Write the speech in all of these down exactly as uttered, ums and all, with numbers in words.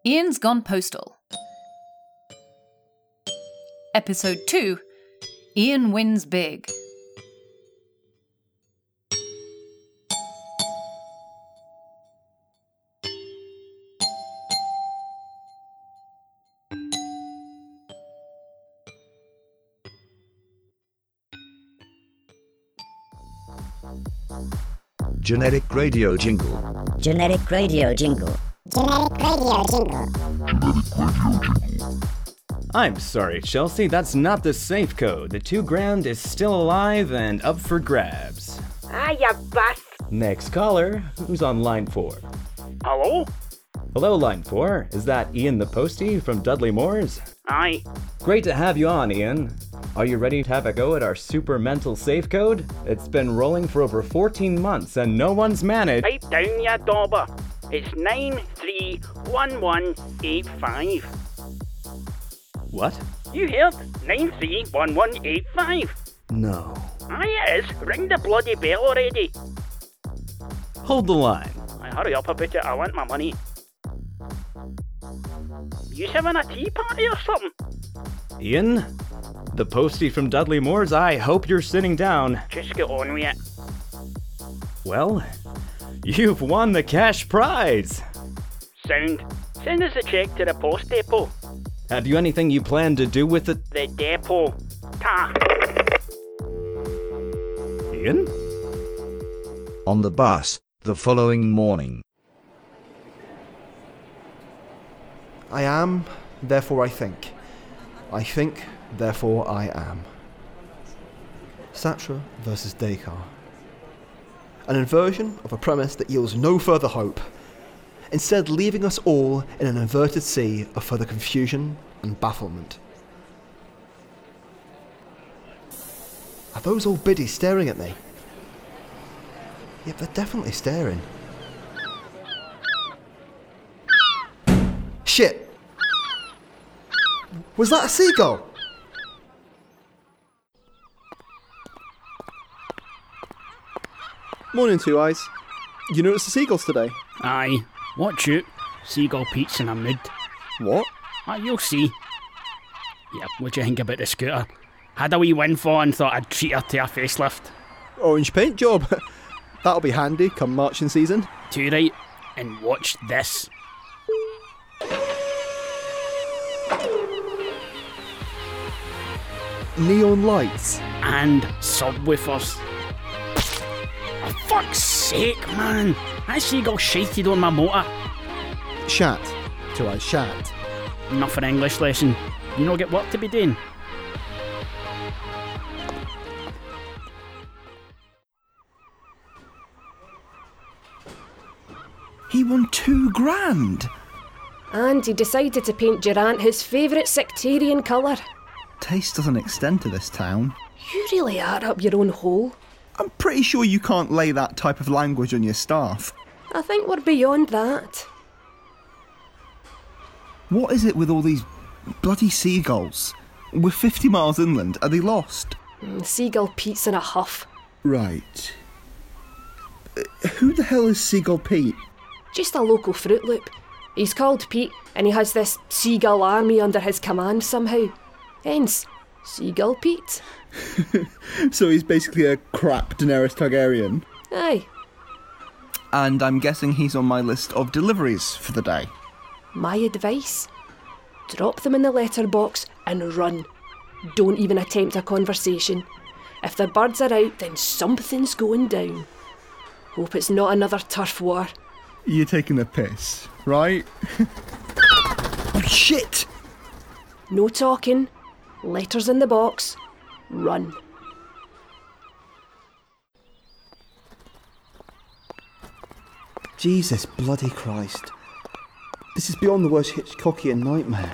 Ian's Gone Postal. Episode two. Ian Wins Big. Generic radio jingle. Generic radio jingle. Generic radio jingle. I'm sorry, Chelsea, that's not the safe code. The two grand is still alive and up for grabs. Ah, you bust. Next caller, who's on line four? Hello? Hello, line four. Is that Ian the Postie from Dudley Moore's? Aye. Great to have you on, Ian. Are you ready to have a go at our super mental safe code? It's been rolling for over fourteen months and no one's managed. Pipe down, ya dauber. It's nine three one one eight five. What? You heard? nine three one one eight five. No. Aye, it is. Ring the bloody bell already. Hold the line. Aye, hurry up about it. I want my money. You having a tea party or something? Ian? The Postie from Dudley Moore's, I hope you're sitting down. Just get on with it. Well, you've won the cash prize. Sound. Send us a cheque to the post depot. Have you anything you plan to do with it? The depot. Ta. Ian? On the bus, the following morning. I am, therefore I think. I think, therefore I am. Sartre versus Descartes. An inversion of a premise that yields no further hope, instead leaving us all in an inverted sea of further confusion and bafflement. Are those old biddies staring at me? Yep, they're definitely staring. Shit! Was that a seagull? Morning, Two Eyes. You noticed the seagulls today? Aye. Watch out. Seagull Pete's in a mood. What? Ah, you'll see. Yeah, what do you think about the scooter? Had a wee windfall and thought I'd treat her to a facelift. Orange paint job. That'll be handy come marching season. Too right. And watch this. Neon lights. And subwoofers. For fuck's sake, man. That seagull shited on my motor. Shat. Two Eyes shat. Enough for English lesson. You know get work to be doing. He won two grand. And he decided to paint Durant his favourite sectarian colour. Taste doesn't extend to this town. You really are up your own hole. I'm pretty sure you can't lay that type of language on your staff. I think we're beyond that. What is it with all these bloody seagulls? We're fifty miles inland. Are they lost? Mm, Seagull Pete's in a huff. Right. Uh, who the hell is Seagull Pete? Just a local Fruit Loop. He's called Pete, and he has this seagull army under his command somehow. Hence, Seagull Pete. So he's basically a crap Daenerys Targaryen? Aye. And I'm guessing he's on my list of deliveries for the day. My advice? Drop them in the letterbox and run. Don't even attempt a conversation. If the birds are out, then something's going down. Hope it's not another turf war. You're taking the piss, right? Oh, shit! No talking. Letters in the box. Run. Jesus bloody Christ. This is beyond the worst Hitchcockian nightmare.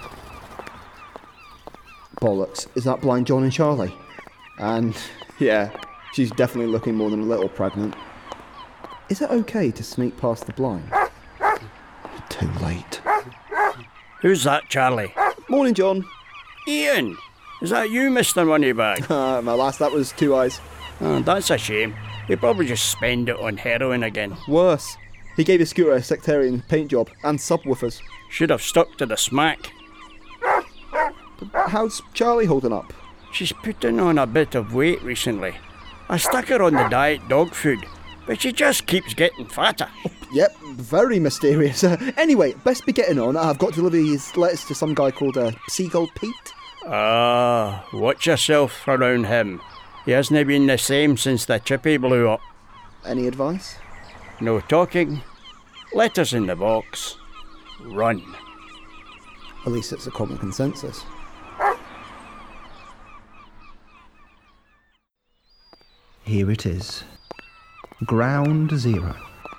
Bollocks. Is that Blind John and Charlie? And, yeah, she's definitely looking more than a little pregnant. Is it okay to sneak past the blind? Too late. Who's that, Charlie? Morning, John. Ian! Is that you, Mister Moneybag? Uh, my last, that was Two Eyes. Oh, that's a shame. He probably just spend it on heroin again. Worse. He gave his scooter a sectarian paint job and subwoofers. Should have stuck to the smack. How's Charlie holding up? She's putting on a bit of weight recently. I stuck her on the diet dog food, but she just keeps getting fatter. Yep, very mysterious. Uh, anyway, best be getting on. I've got to deliver these letters to some guy called uh, Seagull Pete. Ah, watch yourself around him. He hasn't been the same since the chippy blew up. Any advice? No talking. Letters in the box. Run. At least it's a common consensus. Here it is. Ground zero.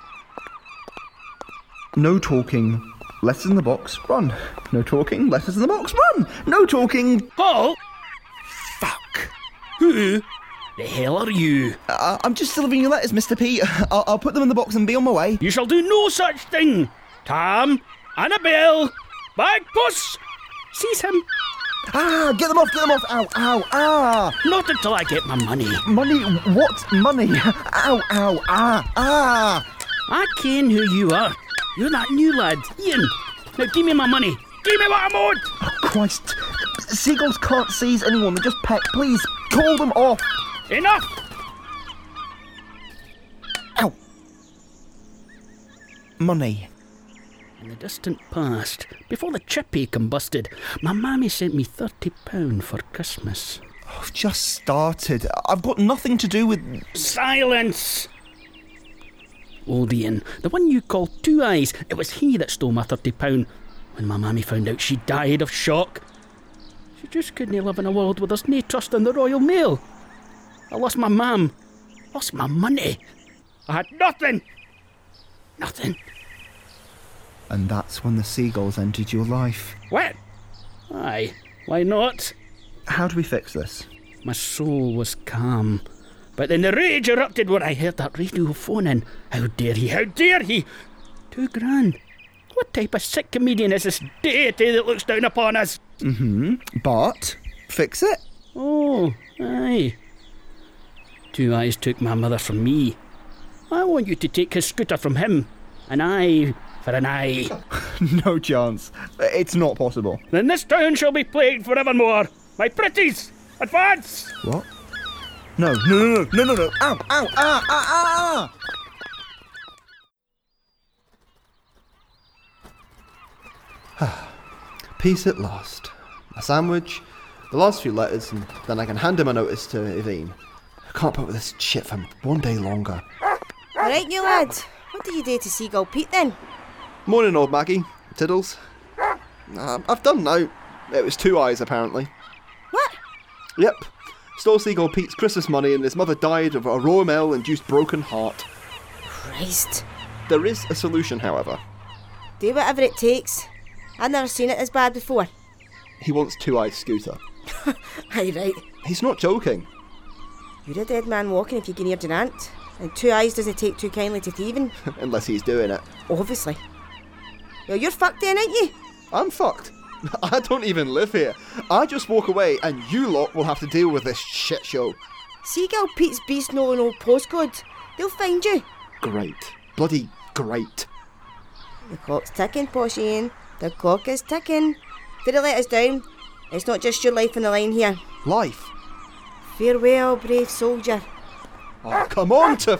No talking. Letters in the box. Run. No talking. Letters in the box. Run. No talking. Halt! Fuck. Who the hell are you? Uh, I'm just delivering your letters, Mister Pete. I'll, I'll put them in the box and be on my way. You shall do no such thing. Tom, Annabelle, Bagpuss, seize him. Ah, get them off, get them off. Ow, ow, ah. Not until I get my money. Money? What money? Ow, ow, ah, ah. I ken who you are. You're that new lad, Ian. Now give me my money. Give me what I'm owed. Oh, Christ. Seagulls can't seize anyone. They just peck. Please, call them off. Enough! Ow. Money. In the distant past, before the chippy combusted, my mammy sent me thirty pounds for Christmas. I've just started. I've got nothing to do with... Silence! Old Ian, the one you call Two Eyes, it was he that stole my thirty pounds when my mammy found out she died of shock. She just couldn't live in a world where there's no trust in the Royal Mail. I lost my mam, lost my money. I had nothing. Nothing. And that's when the seagulls entered your life. What? Aye, why not? How do we fix this? My soul was calm, but then the rage erupted when I heard that radio phoning. How dare he, how dare he? Two grand. What type of sick comedian is this deity that looks down upon us? Mm-hmm. But, fix it. Oh, aye. Two Eyes took my mother from me. I want you to take his scooter from him. An eye for an eye. No chance. It's not possible. Then this town shall be plagued forevermore. My pretties, advance! What? No, no, no, no, no, no, no. Ow, ow, ah, ah, ah, ah. Peace at last. A sandwich, the last few letters, and then I can hand him a notice to Yvene. I can't put with this shit for one day longer. Alright, you lad. What did you do to Seagull Pete then? Morning, old Maggie. Tiddles. Uh, I've done now. It was Two Eyes, apparently. What? Yep. Stole Seagull Pete's Christmas money and his mother died of a Royal Mail-induced broken heart. Christ. There is a solution, however. Do whatever it takes. I've never seen it as bad before. He wants Two Eyes' scooter. Aye, right. He's not joking. You're a dead man walking if you can hear your aunt. And Two Eyes doesn't take too kindly to thieving. Unless he's doing it. Obviously. Well, you're fucked then, ain't you? I'm fucked. I don't even live here. I just walk away and you lot will have to deal with this shit show. Seagull Pete's beast no no postcode. They'll find you. Great. Bloody great. The clock's ticking, Posh Ian. The clock is ticking. Did it let us down? It's not just your life on the line here. Life? Farewell, brave soldier. Oh, come on to...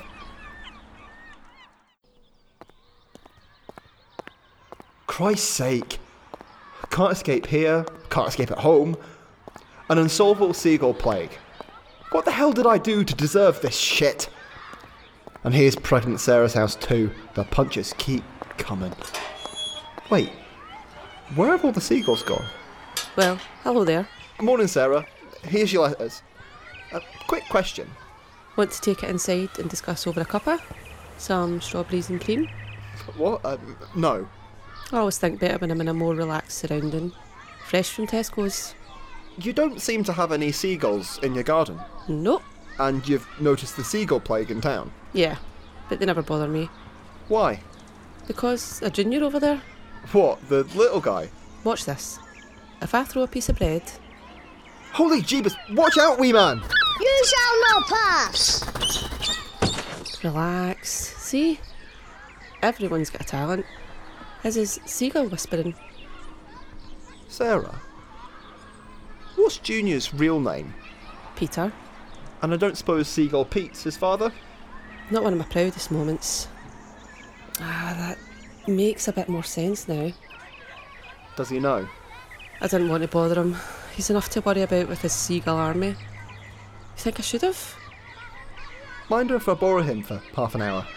Christ's sake. Can't escape here, can't escape at home. An unsolvable seagull plague. What the hell did I do to deserve this shit? And here's pregnant Sarah's house too. The punches keep coming. Wait, where have all the seagulls gone? Well, hello there. Morning, Sarah. Here's your letters. A quick question. Want to take it inside and discuss over a cuppa? Some strawberries and cream? What? Uh, no. I always think better when I'm in a more relaxed surrounding. Fresh from Tesco's. You don't seem to have any seagulls in your garden. Nope. And you've noticed the seagull plague in town? Yeah, but they never bother me. Why? Because a junior over there. What, the little guy? Watch this. If I throw a piece of bread... Holy jeebus, watch out, wee man! You shall not pass! Relax. See? Everyone's got a talent. His is seagull whispering. Sarah, what's Junior's real name? Peter. And I don't suppose Seagull Pete's his father? Not one of my proudest moments. Ah, that makes a bit more sense now. Does he know? I didn't want to bother him. He's enough to worry about with his seagull army. You think I should have? Mind if I borrow him for half an hour?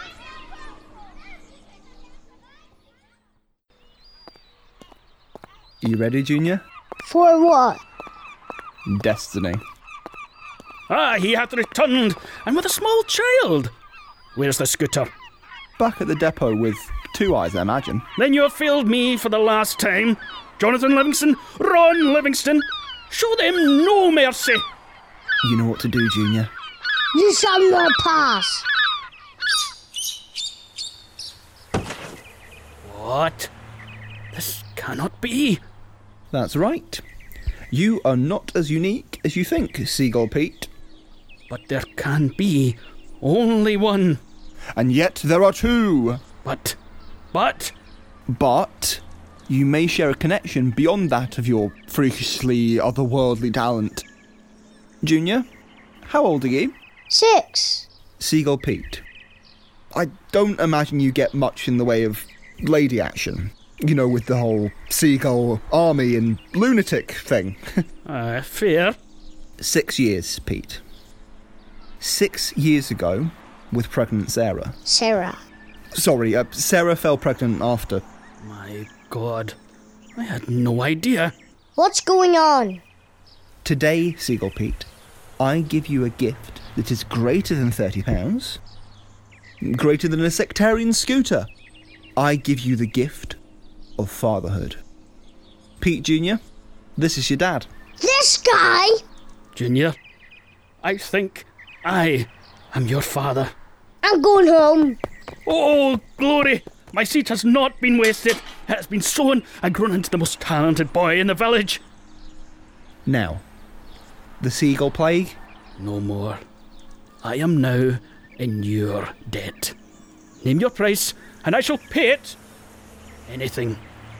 You ready, Junior? For what? Destiny. Ah, he had returned, and with a small child. Where's the scooter? Back at the depot with Two Eyes, I imagine. Then you have failed me for the last time. Jonathan Livingston, Ron Livingston, show them no mercy. You know what to do, Junior. You shall not pass. What? This cannot be. That's right. You are not as unique as you think, Seagull Pete. But there can be only one. And yet there are two. But, but... But you may share a connection beyond that of your freakishly otherworldly talent. Junior, how old are you? Six. Seagull Pete, I don't imagine you get much in the way of lady action. You know, with the whole seagull army and lunatic thing. uh, fair. Six years, Pete. Six years ago, with pregnant Sarah. Sarah. Sorry, uh, Sarah fell pregnant after. My God, I had no idea. What's going on? Today, Seagull Pete, I give you a gift that is greater than thirty pounds. Greater than a sectarian scooter. I give you the gift of fatherhood. Pete Junior, this is your dad. This guy? Junior, I think I am your father. I'm going home. Oh, glory! My seed has not been wasted. It has been sown and grown into the most talented boy in the village. Now, the seagull plague? No more. I am now in your debt. Name your price, and I shall pay it. Anything.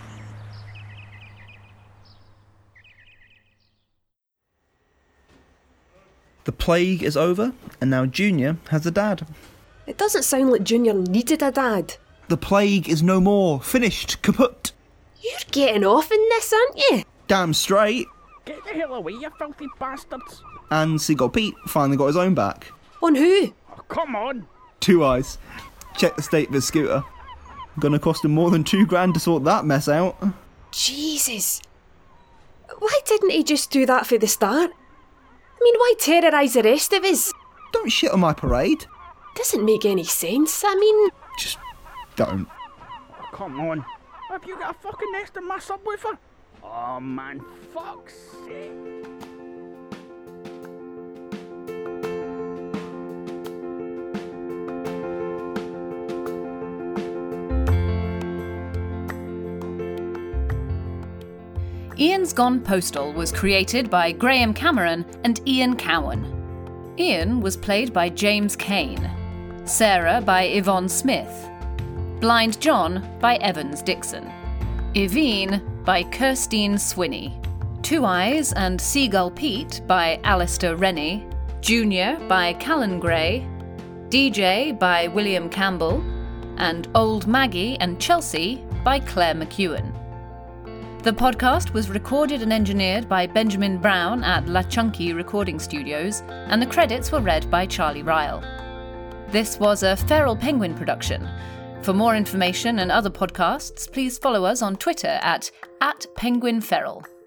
The plague is over, and now Junior has a dad. It doesn't sound like Junior needed a dad. The plague is no more. Finished. Kaput. You're getting off in this, aren't you? Damn straight. Get the hell away, you filthy bastards. And Seagull Pete finally got his own back. On who? Oh, come on. Two Eyes. Check the state of his scooter. Gonna cost him more than two grand to sort that mess out. Jesus. Why didn't he just do that for the start? I mean, why terrorise the rest of us? Don't shit on my parade. Doesn't make any sense, I mean... Just don't. Oh, come on. Have you got a fucking nest in my subwoofer? Oh man, fuck's sake. Ian's Gone Postal was created by Graham Cameron and Ian Cowan. Ian was played by James Kane, Sarah by Yvonne Smith, Blind John by Evans Dixon, Yvene by Kirstine Swinney, Two Eyes and Seagull Pete by Alistair Rennie, Junior by Callan Gray, D J by William Campbell, and Old Maggie and Chelsea by Claire McEwen. The podcast was recorded and engineered by Benjamin Brown at La Chunky Recording Studios, and the credits were read by Charlie Ryle. This was a Feral Penguin production. For more information and other podcasts, please follow us on Twitter at, at Penguin Feral.